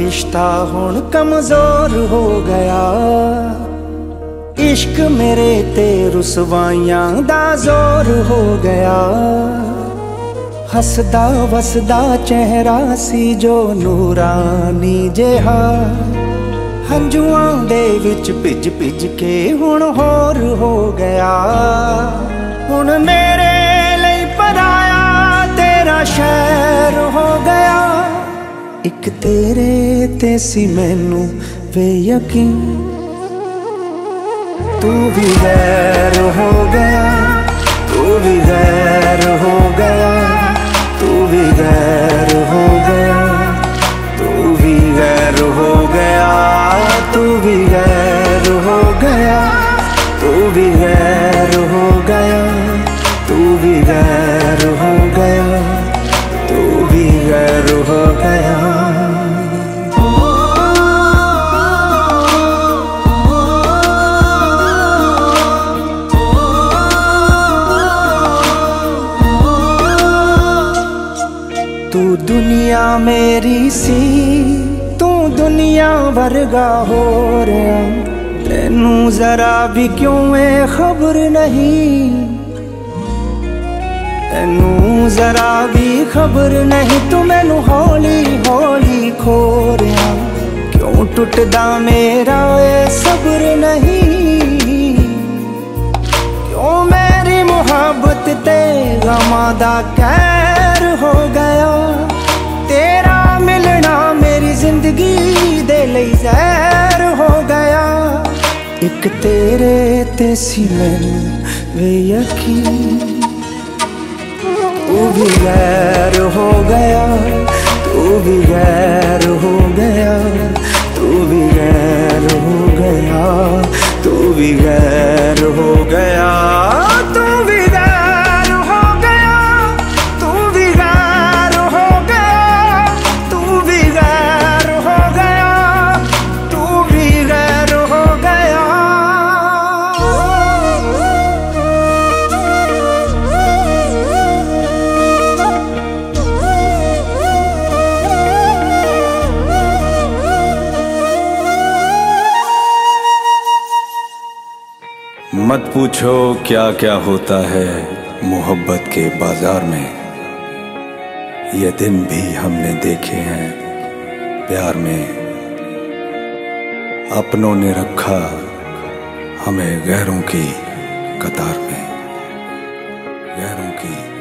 रिश्ता हुण कमजोर हो गया। इश्क मेरे ते रुसवाइयां दा जोर हो गया। हसदा वसदा चेहरा सी जो नूरानी जिहा, हंजुआं दे विच भिज भिज के हुण होर हो गया। हुण मेरे लई पराया तेरा शहर हो गया। एक तेरे ते सी मैनू वे यकीन, तू भी गैर हो गया, तू भी गैर हो गया, तू भी गैर हो गया, तू भी गैर हो गया, तू भी गैर हो गया, तू भी गैर हो गया, तू भी गैर हो गया, तू भी गैर हो गया। तू दुनिया मेरी सी, तू दुनिया वर्गा हो रहा। तेनू जरा भी क्यों है खबर नहीं, तेनू जरा भी खबर नहीं। तू मैनू हौली हौली खो रहा, क्यों टुटदा मेरा ये सब्र नहीं। क्यों मेरी मुहब्बत ते गमां दा कहर हो गया। तेरा मिलना मेरी जिंदगी दे लई जहर हो गया। एक तेरे ते सी मैनू वे यकीन, तू भी गैर हो गया, तू भी गैर हो गया, तू भी गैर हो गया, तू भी गैर हो गया, तू भी गैर हो गया, तू भी गैर हो गया, तू भी गैर हो गया, तू भी गैर हो गया। मत पूछो क्या क्या होता है मोहब्बत के बाजार में। ये दिन भी हमने देखे हैं प्यार में। अपनों ने रखा हमें गैरों की कतार में, गैरों की